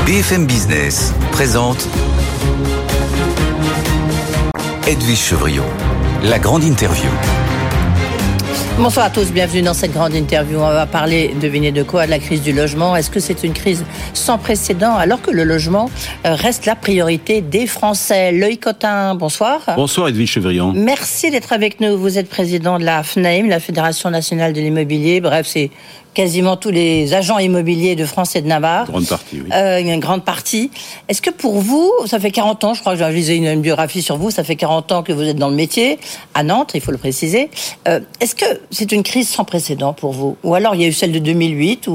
BFM Business présente Edwige Chevrillon, la grande interview. Bonsoir à tous, bienvenue dans cette grande interview. On va parler, devinez de quoi, de la crise du logement. Est-ce que c'est une crise sans précédent alors que le logement reste la priorité des Français? Loïc Cotin, bonsoir. Bonsoir Edwige Chevrillon. Merci d'être avec nous. Vous êtes président de la FNAIM, la Fédération Nationale de l'Immobilier. Bref, c'est quasiment tous les agents immobiliers de France et de Navarre. Une grande partie, oui. Une grande partie. Est-ce que pour vous, ça fait 40 ans, je crois que j'ai lisé une biographie sur vous, ça fait 40 ans que vous êtes dans le métier, à Nantes, il faut le préciser. Est-ce que c'est une crise sans précédent pour vous? Ou alors il y a eu celle de 2008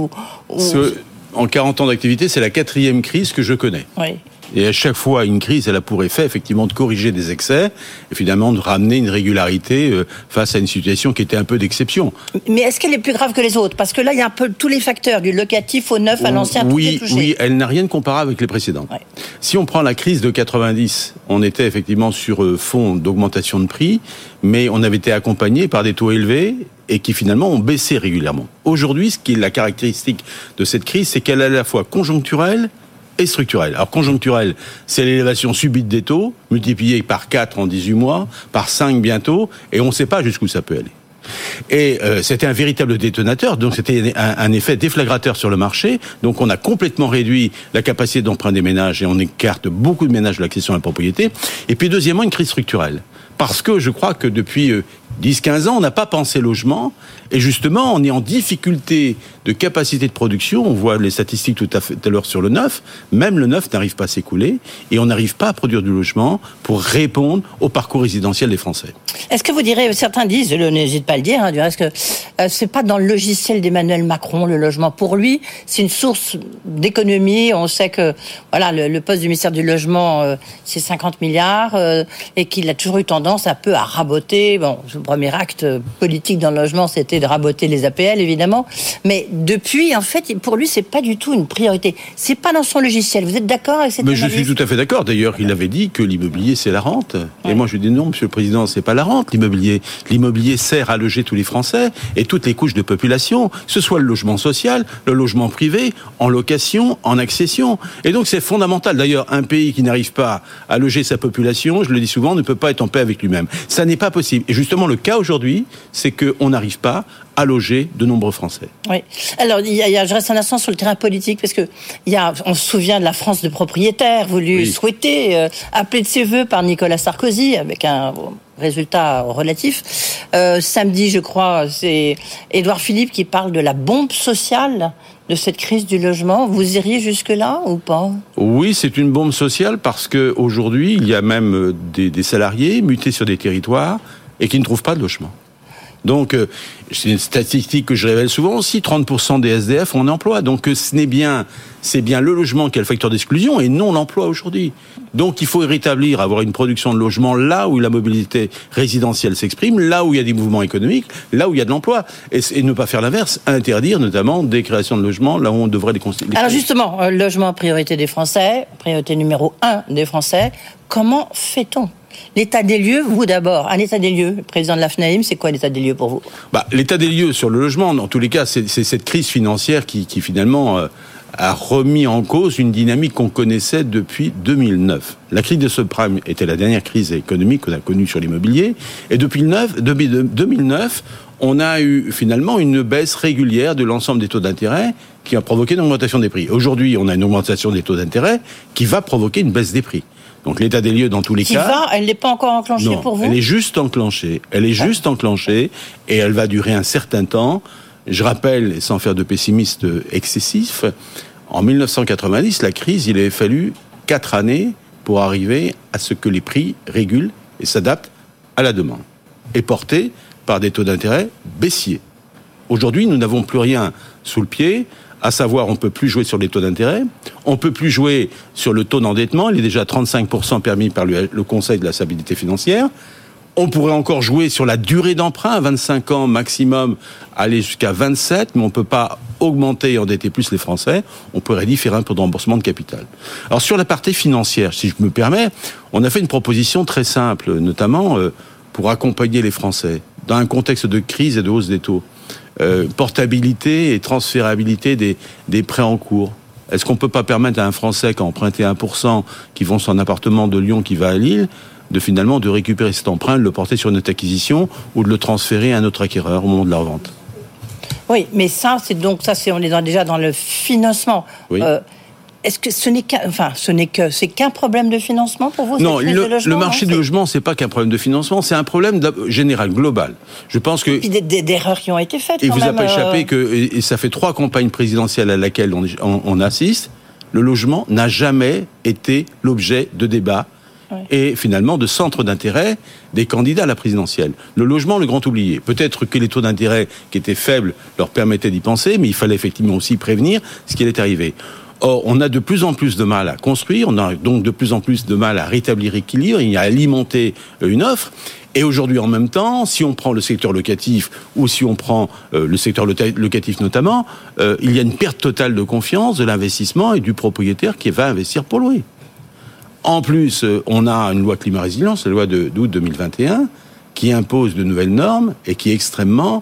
En 40 ans d'activité, c'est la 4e crise que je connais. Oui. Et à chaque fois, une crise, elle a pour effet, effectivement, de corriger des excès et finalement de ramener une régularité face à une situation qui était un peu d'exception. Mais est-ce qu'elle est plus grave que les autres? Parce que là, il y a un peu tous les facteurs, du locatif au neuf à l'ancien, tout est touché. Oui, elle n'a rien de comparable avec les précédentes. Ouais. Si on prend la crise de 90, on était effectivement sur fond d'augmentation de prix, mais on avait été accompagné par des taux élevés et qui finalement ont baissé régulièrement. Aujourd'hui, ce qui est la caractéristique de cette crise, c'est qu'elle est à la fois conjoncturelle et structurelle. Alors conjoncturelle, c'est l'élévation subite des taux, multipliée par 4 en 18 mois, par 5 bientôt, et on ne sait pas jusqu'où ça peut aller. Et c'était un véritable détonateur, donc c'était un effet déflagrateur sur le marché, donc on a complètement réduit la capacité d'emprunt des ménages et on écarte beaucoup de ménages de l'accession à la propriété. Et puis deuxièmement, une crise structurelle. Parce que je crois que depuis 10-15 ans, on n'a pas pensé logement, et justement, on est en difficulté de capacité de production. On voit les statistiques tout à l'heure sur le neuf. Même le neuf n'arrive pas à s'écouler, et on n'arrive pas à produire du logement pour répondre au parcours résidentiel des Français. Est-ce que vous direz, certains disent, n'hésite pas à le dire, du reste, que c'est pas dans le logiciel d'Emmanuel Macron, le logement. Pour lui, c'est une source d'économie. On sait que voilà, le poste du ministère du Logement, c'est 50 milliards, et qu'il a toujours eu tendance un peu à raboter. Bon, le premier acte politique dans le logement, c'était de raboter les APL, évidemment. Mais depuis, en fait, pour lui, c'est pas du tout une priorité. C'est pas dans son logiciel. Vous êtes d'accord avec cette analyse? Je suis tout à fait d'accord. D'ailleurs, il avait dit que l'immobilier, c'est la rente. Ouais. Et moi, je lui dis non, Monsieur le Président, c'est pas la rente, l'immobilier. L'immobilier sert à loger tous les Français et toutes les couches de population, que ce soit le logement social, le logement privé, en location, en accession. Et donc, c'est fondamental. D'ailleurs, un pays qui n'arrive pas à loger sa population, je le dis souvent, ne peut pas être en paix avec lui-même. Ça n'est pas possible. Et justement, le cas aujourd'hui, c'est qu'on n'arrive pas à loger de nombreux Français. Oui. Alors, je reste un instant sur le terrain politique, parce que on se souvient de la France de propriétaires, voulu souhaiter, appelé de ses voeux par Nicolas Sarkozy, avec un résultat relatif. Samedi, je crois, c'est Édouard Philippe qui parle de la bombe sociale de cette crise du logement. Vous iriez jusque-là ou pas? Oui, c'est une bombe sociale parce qu'aujourd'hui, il y a même des salariés mutés sur des territoires et qui ne trouvent pas de logement. Donc, c'est une statistique que je révèle souvent aussi, 30% des SDF ont un emploi. Donc, c'est bien le logement qui est le facteur d'exclusion et non l'emploi aujourd'hui. Donc, il faut rétablir, avoir une production de logement là où la mobilité résidentielle s'exprime, là où il y a des mouvements économiques, là où il y a de l'emploi. Et ne pas faire l'inverse, interdire notamment des créations de logements là où on devrait les construire. Alors justement, logement, priorité des Français, priorité numéro 1 des Français. Comment fait-on? L'état des lieux, vous d'abord, un état des lieux, le président de la FNAIM, c'est quoi l'état des lieux pour vous? L'état des lieux sur le logement, dans tous les cas, c'est cette crise financière qui finalement a remis en cause une dynamique qu'on connaissait depuis 2009. La crise de subprime était la dernière crise économique qu'on a connue sur l'immobilier, et depuis 2009, on a eu finalement une baisse régulière de l'ensemble des taux d'intérêt qui a provoqué une augmentation des prix. Aujourd'hui, on a une augmentation des taux d'intérêt qui va provoquer une baisse des prix. Donc l'état des lieux dans tous les cas... Elle n'est pas encore enclenchée pour vous? Elle est juste enclenchée. Et elle va durer un certain temps. Je rappelle, sans faire de pessimiste excessif, en 1990, la crise, il avait fallu 4 années pour arriver à ce que les prix régulent et s'adaptent à la demande. Et portés par des taux d'intérêt baissiers. Aujourd'hui, nous n'avons plus rien sous le pied. À savoir, on ne peut plus jouer sur les taux d'intérêt, on ne peut plus jouer sur le taux d'endettement, il est déjà 35% permis par le Conseil de la stabilité financière. On pourrait encore jouer sur la durée d'emprunt, à 25 ans maximum, aller jusqu'à 27, mais on ne peut pas augmenter et endetter plus les Français. On pourrait différer un peu de remboursement de capital. Alors sur la partie financière, si je me permets, on a fait une proposition très simple, notamment pour accompagner les Français dans un contexte de crise et de hausse des taux. Portabilité et transférabilité des prêts en cours. Est-ce qu'on peut pas permettre à un Français qui a emprunté 1%, qui vend son appartement de Lyon, qui va à Lille, de récupérer cet emprunt, de le porter sur une autre acquisition ou de le transférer à un autre acquéreur au moment de la revente? Oui, mais on est déjà dans le financement. Oui. Est-ce que c'est qu'un problème de financement pour vous? Non, le marché du logement, c'est pas qu'un problème de financement, c'est un problème général, global. Je pense que... Et des erreurs qui ont été faites. Il vous a pas échappé et ça fait 3 campagnes présidentielles à laquelle on assiste. Le logement n'a jamais été l'objet de débats et finalement de centre d'intérêt des candidats à la présidentielle. Le logement, le grand oublié. Peut-être que les taux d'intérêt qui étaient faibles leur permettaient d'y penser, mais il fallait effectivement aussi prévenir ce qui allait arriver. Or, on a de plus en plus de mal à construire, on a donc de plus en plus de mal à rétablir l'équilibre, il y a à alimenter une offre. Et aujourd'hui, en même temps, si on prend le secteur locatif ou si on prend le secteur locatif notamment, il y a une perte totale de confiance de l'investissement et du propriétaire qui va investir pour louer. En plus, on a une loi climat résilience, la loi d'août 2021, qui impose de nouvelles normes et qui est extrêmement,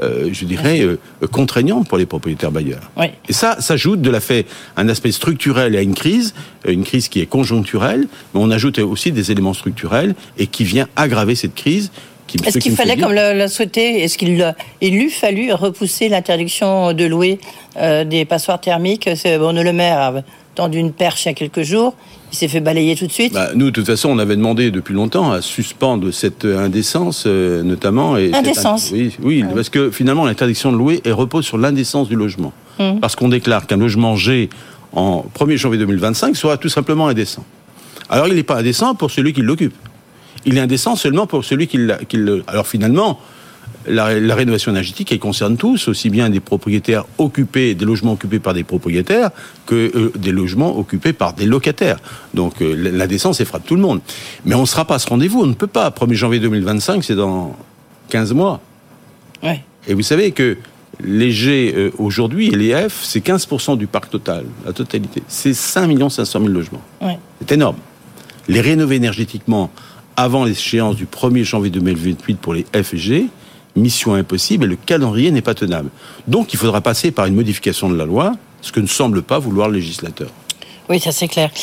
contraignante pour les propriétaires bailleurs. Oui. Et ça ajoute de la fait un aspect structurel à une crise qui est conjoncturelle, mais on ajoute aussi des éléments structurels et qui vient aggraver cette crise. Est-ce qu'il fallait, comme l'a souhaité, il eût fallu repousser l'interdiction de louer des passoires thermiques? Bruno Le Maire a tendu une perche il y a quelques jours. Il s'est fait balayer tout de suite. Nous, de toute façon, on avait demandé depuis longtemps à suspendre cette indécence, notamment. Indécence. Oui, parce que finalement, l'interdiction de louer repose sur l'indécence du logement. Parce qu'on déclare qu'un logement G en 1er janvier 2025 sera tout simplement indécent. Alors, il n'est pas indécent pour celui qui l'occupe. Il est indécent seulement pour celui qui le... Alors finalement, la rénovation énergétique, elle concerne tous, aussi bien des propriétaires occupés, des logements occupés par des propriétaires, que des logements occupés par des locataires. Donc l'indécence, elle frappe tout le monde. Mais on ne sera pas à ce rendez-vous, on ne peut pas. 1er janvier 2025, c'est dans 15 mois. Ouais. Et vous savez que les G aujourd'hui et les F, c'est 15% du parc total, la totalité. C'est 5 500 000 logements. Ouais. C'est énorme. Les rénover énergétiquement avant l'échéance du 1er janvier 2028 pour les F et G, mission impossible et le calendrier n'est pas tenable. Donc il faudra passer par une modification de la loi, ce que ne semble pas vouloir le législateur. Oui, ça c'est clair.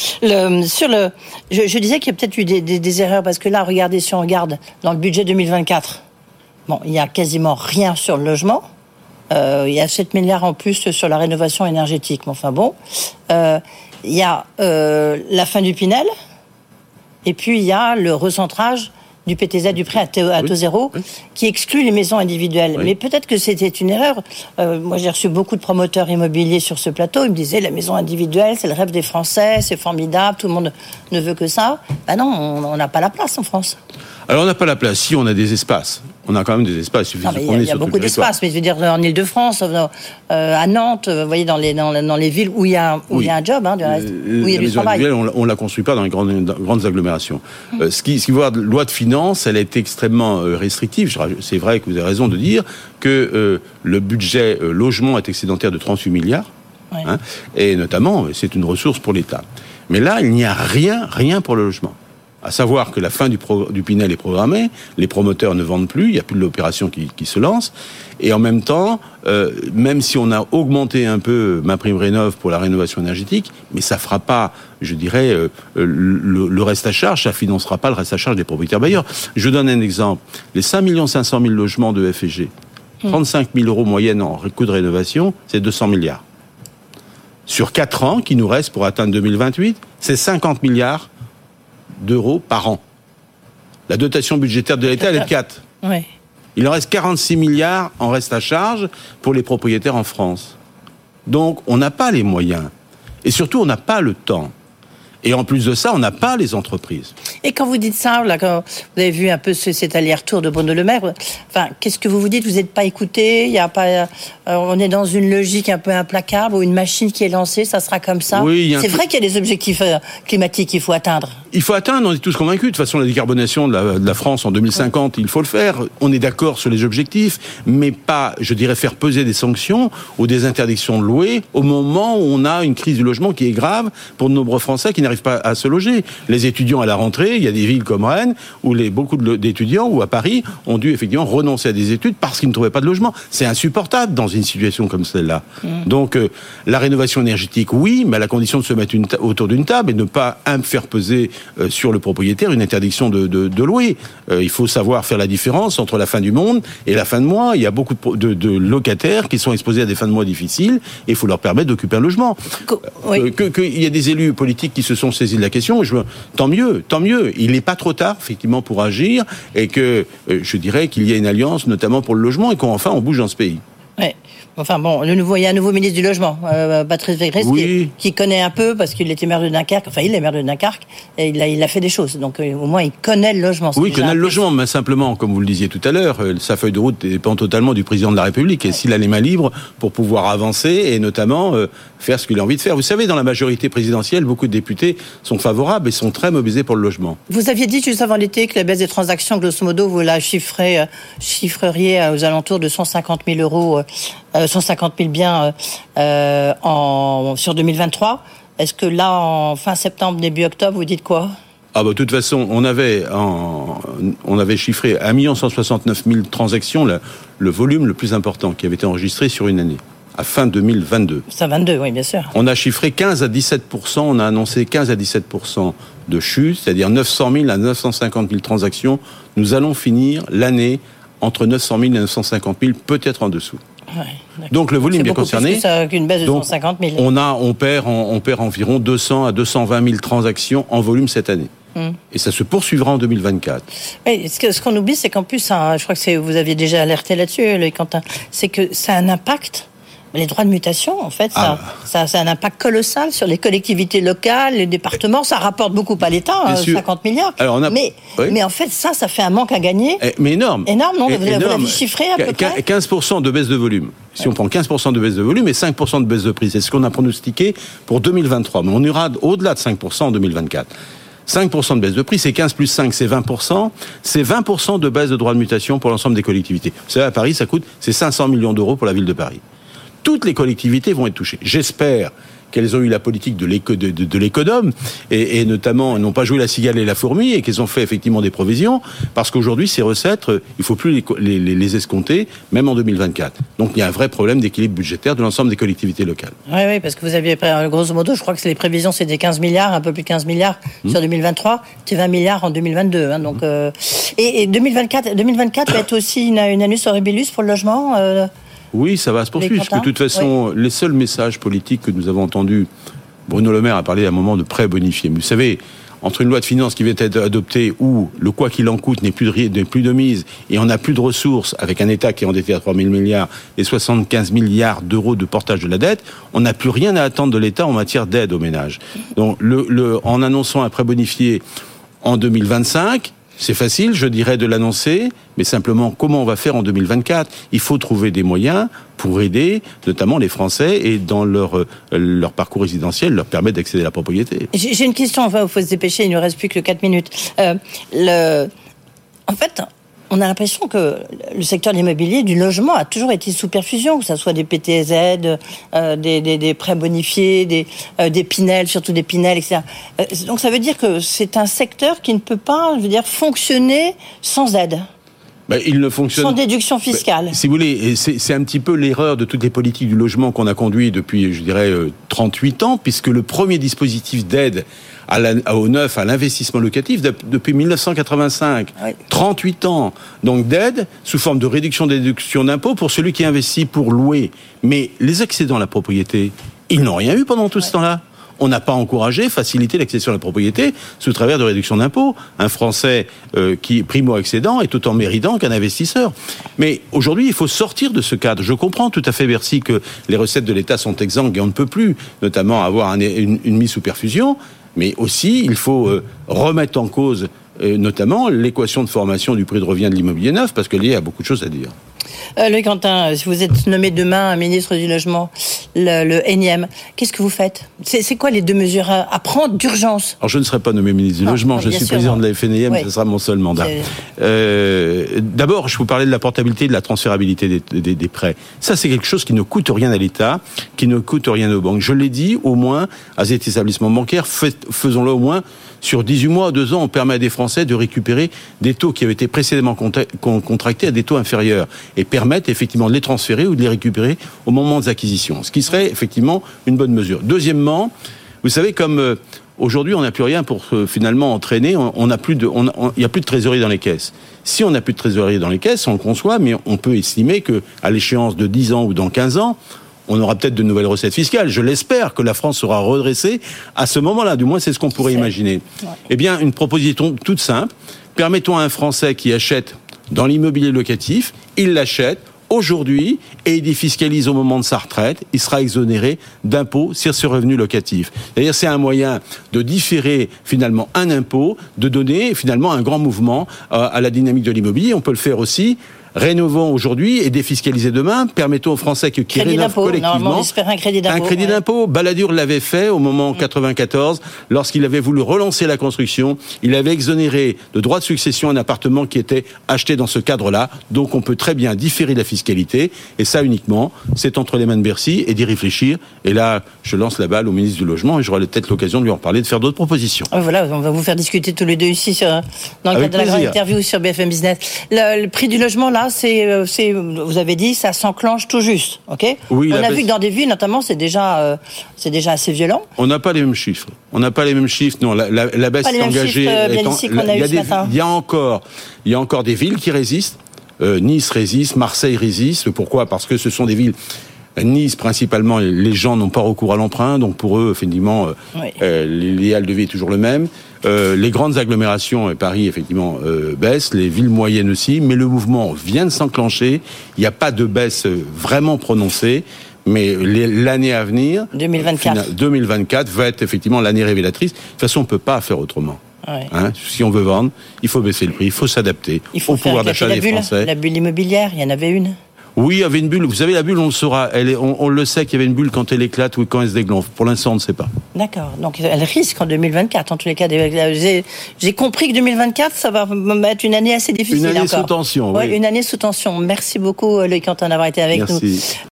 Je disais qu'il y a peut-être eu des erreurs, parce que là, regardez, si on regarde dans le budget 2024, il y a quasiment rien sur le logement. Il y a 7 milliards en plus sur la rénovation énergétique. Mais enfin bon, il y a la fin du Pinel, et puis il y a le recentrage du PTZ, du prêt à taux zéro, qui exclut les maisons individuelles. Oui. Mais peut-être que c'était une erreur. Moi, j'ai reçu beaucoup de promoteurs immobiliers sur ce plateau. Ils me disaient, la maison individuelle, c'est le rêve des Français, c'est formidable, tout le monde ne veut que ça. Non, on n'a pas la place en France. Alors, on n'a pas la place. Si, on a des espaces. On a quand même des espaces. Il y a beaucoup d'espaces, mais je veux dire, en Ile-de-France, à Nantes, vous voyez, dans les villes où il y a un job, où il y a du travail. On ne la construit pas dans les grandes agglomérations. Ce qui va de loi de finances, elle a été extrêmement restrictive. C'est vrai que vous avez raison de dire que le budget logement est excédentaire de 38 milliards. Oui. Et notamment, c'est une ressource pour l'État. Mais là, il n'y a rien pour le logement. À savoir que la fin du Pinel est programmée, les promoteurs ne vendent plus, il n'y a plus de l'opération qui se lance, et en même temps, même si on a augmenté un peu MaPrimeRénov' pour la rénovation énergétique, mais ça fera pas, je dirais, le reste à charge, ça financera pas le reste à charge des propriétaires bailleurs. Je donne un exemple. Les 5 500 000 logements de F et G, 35 000 € moyenne en coût de rénovation, c'est 200 milliards. Sur 4 ans, qui nous reste pour atteindre 2028, c'est 50 milliards d'euros par an. La dotation budgétaire de l'État, elle est de 4. Oui. Il en reste 46 milliards en reste à charge pour les propriétaires en France. Donc, on n'a pas les moyens. Et surtout, on n'a pas le temps. Et en plus de ça, on n'a pas les entreprises. Et quand vous dites ça, là, quand vous avez vu un peu cet aller-retour de Bruno Le Maire, qu'est-ce que vous dites? Vous n'êtes pas écouté? Il y a pas, on est dans une logique un peu implacable, ou une machine qui est lancée, ça sera comme ça. Oui, c'est vrai qu'il y a des objectifs climatiques qu'il faut atteindre. Il faut atteindre, on est tous convaincus. De toute façon, la décarbonation de la France en 2050, il faut le faire. On est d'accord sur les objectifs, mais pas, je dirais, faire peser des sanctions ou des interdictions de louer au moment où on a une crise du logement qui est grave pour de nombreux Français qui n'arrivent pas à se loger. Les étudiants à la rentrée, il y a des villes comme Rennes où beaucoup d'étudiants, ou à Paris, ont dû effectivement renoncer à des études parce qu'ils ne trouvaient pas de logement. C'est insupportable dans une situation comme celle-là. Donc, la rénovation énergétique, oui, mais à la condition de se mettre autour d'une table et de ne pas faire peser sur le propriétaire une interdiction de louer. Il faut savoir faire la différence entre la fin du monde et la fin de mois. Il y a beaucoup de locataires qui sont exposés à des fins de mois difficiles et il faut leur permettre d'occuper un logement. Oui. Qu'il y a des élus politiques qui se sont saisis de la question, tant mieux. Il n'est pas trop tard, effectivement, pour agir et que je dirais qu'il y a une alliance, notamment pour le logement, et qu'enfin on bouge dans ce pays. Ouais. Enfin bon, il y a un nouveau ministre du Logement, Patrice Pécresse, qui connaît un peu, parce qu'il était maire de Dunkerque, enfin il est maire de Dunkerque, et il a fait des choses, donc au moins il connaît le logement. Oui, il connaît le logement, mais simplement, comme vous le disiez tout à l'heure, sa feuille de route dépend totalement du président de la République, et s'il a les mains libres pour pouvoir avancer, et notamment faire ce qu'il a envie de faire. Vous savez, dans la majorité présidentielle, beaucoup de députés sont favorables et sont très mobilisés pour le logement. Vous aviez dit juste avant l'été que la baisse des transactions, grosso modo, vous la chiffreriez aux alentours de 150 000 euros, 150 000 biens sur 2023. Est-ce que là, en fin septembre, début octobre, vous dites quoi ? De toute façon, on avait chiffré 1 169 000 transactions, le volume le plus important qui avait été enregistré sur une année, à fin 2022. Ça, 22, oui, bien sûr. On a chiffré 15 à 17%, on a annoncé 15 à 17% de chute, c'est-à-dire 900 000 à 950 000 transactions. Nous allons finir l'année entre 900 000 et 950 000, peut-être en dessous. Ouais, donc le volume est concerné. C'est beaucoup plus qu'une baisse de 150 000. On perd environ 200 à 220 000 transactions en volume cette année. Et ça se poursuivra en 2024. Oui, ce qu'on oublie, c'est qu'en plus, je crois que vous aviez déjà alerté là-dessus, Loïc Quentin, c'est que ça a un impact. Les droits de mutation, en fait, ça a un impact colossal sur les collectivités locales, les départements. Ça rapporte beaucoup à l'État, 50 milliards. Alors mais en fait, ça fait un manque à gagner. Mais énorme. Énorme, non ? Vous l'avez chiffré à peu près ? 15% de baisse de volume. Si on prend 15% de baisse de volume et 5% de baisse de prix, c'est ce qu'on a pronostiqué pour 2023. Mais on ira au-delà de 5% en 2024. 5% de baisse de prix, c'est 15 plus 5, c'est 20%. C'est 20% de baisse de droits de mutation pour l'ensemble des collectivités. Vous savez, à Paris, c'est 500 millions d'euros pour la ville de Paris. Toutes les collectivités vont être touchées. J'espère qu'elles ont eu la politique de l'économe et notamment n'ont pas joué la cigale et la fourmi et qu'elles ont fait effectivement des provisions parce qu'aujourd'hui ces recettes, il ne faut plus les escompter même en 2024. Donc il y a un vrai problème d'équilibre budgétaire de l'ensemble des collectivités locales. Oui, parce que vous aviez grosso modo, je crois que les prévisions c'était 15 milliards, un peu plus de 15 milliards sur 2023, c'est 20 milliards en 2022. Donc, et 2024 va être aussi une annus horribilis pour le logement Oui, ça va se poursuivre, parce que de toute façon, les seuls messages politiques que nous avons entendus, Bruno Le Maire a parlé à un moment de prêts bonifiés. Mais vous savez, entre une loi de finances qui vient d'être adoptée où le quoi qu'il en coûte n'est plus de mise et on n'a plus de ressources avec un État qui est endetté à 3 000 milliards et 75 milliards d'euros de portage de la dette, on n'a plus rien à attendre de l'État en matière d'aide aux ménages. Donc, en annonçant un prêt bonifié en 2025, c'est facile, je dirais, de l'annoncer, mais simplement, comment on va faire en 2024 ? Il faut trouver des moyens pour aider, notamment les Français, et dans leur parcours résidentiel, leur permettre d'accéder à la propriété. J'ai une question, il faut se dépêcher, il ne reste plus que 4 minutes. En fait, on a l'impression que le secteur de l'immobilier, du logement, a toujours été sous perfusion, que ce soit des PTZ, des prêts bonifiés, des Pinel, surtout des Pinel, etc. Donc ça veut dire que c'est un secteur qui ne peut pas, fonctionner sans aide. Il ne fonctionne sans déduction fiscale. Si vous voulez, c'est un petit peu l'erreur de toutes les politiques du logement qu'on a conduit depuis, je dirais, 38 ans, puisque le premier dispositif d'aide au neuf, à l'investissement locatif, depuis 1985. Oui. 38 ans. Donc d'aide, sous forme de réduction des déductions d'impôts pour celui qui investit pour louer. Mais les accédants à la propriété, ils n'ont rien eu pendant tout ce temps-là. On n'a pas encouragé, facilité l'accession à la propriété sous travers de réduction d'impôts. Un Français qui primo-accédant est autant méritant qu'un investisseur. Mais aujourd'hui, il faut sortir de ce cadre. Je comprends tout à fait, Bercy, que les recettes de l'État sont exsangues et on ne peut plus, notamment, avoir une mise sous perfusion. Mais aussi, il faut remettre en cause, notamment, l'équation de formation du prix de revient de l'immobilier neuf, parce qu'il y a beaucoup de choses à dire. Loïc Quentin, si vous êtes nommé demain ministre du Logement, le énième, qu'est-ce que vous faites ? C'est quoi les 2 mesures à prendre d'urgence ? Alors je ne serai pas nommé ministre du Logement, je suis président de la FNIM, ce sera mon seul mandat. D'abord, je vous parlais de la portabilité et de la transférabilité des prêts. Ça, c'est quelque chose qui ne coûte rien à l'État, qui ne coûte rien aux banques. Je l'ai dit, au moins, à cet établissement bancaire, faisons-le au moins sur 18 mois, 2 ans, on permet à des Français de récupérer des taux qui avaient été précédemment contractés à des taux inférieurs et permettent effectivement de les transférer ou de les récupérer au moment des acquisitions. Ce qui serait effectivement une bonne mesure. Deuxièmement, vous savez, comme aujourd'hui on n'a plus rien pour finalement entraîner, il n'y a plus de trésorerie dans les caisses. Si on n'a plus de trésorerie dans les caisses, on le conçoit, mais on peut estimer que à l'échéance de 10 ans ou dans 15 ans, on aura peut-être de nouvelles recettes fiscales. Je l'espère que la France sera redressée à ce moment-là. Du moins, c'est ce qu'on pourrait imaginer. Ouais. Eh bien, une proposition toute simple. Permettons à un Français qui achète dans l'immobilier locatif, il l'achète aujourd'hui et il défiscalise au moment de sa retraite, il sera exonéré d'impôts sur ce revenu locatif. C'est-à-dire, c'est un moyen de différer finalement un impôt, de donner finalement un grand mouvement à la dynamique de l'immobilier. On peut le faire aussi. Rénovons aujourd'hui et défiscaliser demain. Permettons aux Français qui rénovent collectivement. Normalement, on espère un crédit d'impôt. Un crédit d'impôt. Balladur l'avait fait au moment 94, lorsqu'il avait voulu relancer la construction. Il avait exonéré de droits de succession un appartement qui était acheté dans ce cadre-là. Donc on peut très bien différer la fiscalité. Et ça uniquement, c'est entre les mains de Bercy et d'y réfléchir. Et là, je lance la balle au ministre du Logement et j'aurai peut-être l'occasion de lui en reparler, de faire d'autres propositions. Voilà, on va vous faire discuter tous les deux ici dans le cadre de la grande interview sur BFM Business. Le prix du logement, là, vous avez dit, ça s'enclenche tout juste, ok ? Oui, on a vu que dans des villes, notamment, c'est déjà assez violent. On n'a pas les mêmes chiffres. Non, la baisse est engagée. Il y a encore des villes qui résistent. Nice résiste, Marseille résiste. Pourquoi ? Parce que ce sont des villes. Nice, principalement, les gens n'ont pas recours à l'emprunt, donc pour eux, effectivement, l'idéal de vie est toujours le même. Les grandes agglomérations, Paris, effectivement, baissent, les villes moyennes aussi, mais le mouvement vient de s'enclencher. Il n'y a pas de baisse vraiment prononcée, mais l'année à venir, 2024 va être effectivement l'année révélatrice. De toute façon, on ne peut pas faire autrement. Ouais. Si on veut vendre, il faut baisser le prix, il faut s'adapter au pouvoir d'achat des Français. La bulle immobilière, il y en avait une. Oui, il y avait une bulle. Vous savez, la bulle, on le saura. On le sait qu'il y avait une bulle quand elle éclate ou quand elle se dégonfle. Pour l'instant, on ne sait pas. D'accord. Donc, elle risque en 2024. En tous les cas, j'ai compris que 2024, ça va être une année assez difficile. Une année sous tension. Oui, une année sous tension. Merci beaucoup, Loïc Quentin, d'avoir été avec nous.